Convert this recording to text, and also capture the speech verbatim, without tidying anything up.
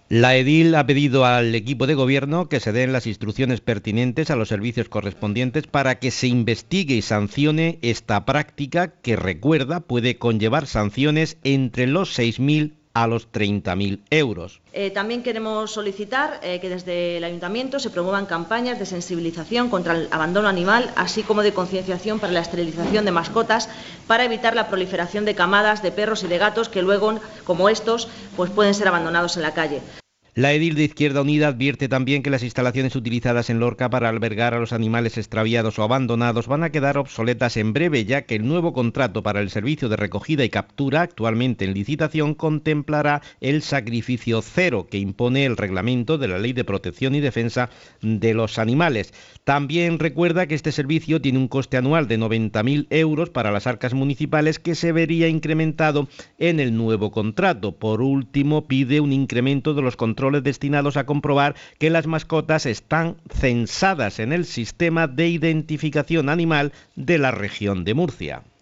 La edil ha pedido al equipo de gobierno que se den las instrucciones pertinentes a los servicios correspondientes para que se investigue y sancione esta práctica que, recuerda, puede conllevar sanciones entre los seis mil a los treinta mil euros. Eh, también queremos solicitar eh, que desde el Ayuntamiento se promuevan campañas de sensibilización contra el abandono animal, así como de concienciación para la esterilización de mascotas, para evitar la proliferación de camadas de perros y de gatos que luego, como estos, pues pueden ser abandonados en la calle. La edil de Izquierda Unida advierte también que las instalaciones utilizadas en Lorca para albergar a los animales extraviados o abandonados van a quedar obsoletas en breve, ya que el nuevo contrato para el servicio de recogida y captura, actualmente en licitación, contemplará el sacrificio cero que impone el reglamento de la Ley de Protección y Defensa de los Animales. También recuerda que este servicio tiene un coste anual de noventa mil euros para las arcas municipales, que se vería incrementado en el nuevo contrato. Por último, pide un incremento de los controles destinados a comprobar que las mascotas están censadas en el sistema de identificación animal de la región de Murcia.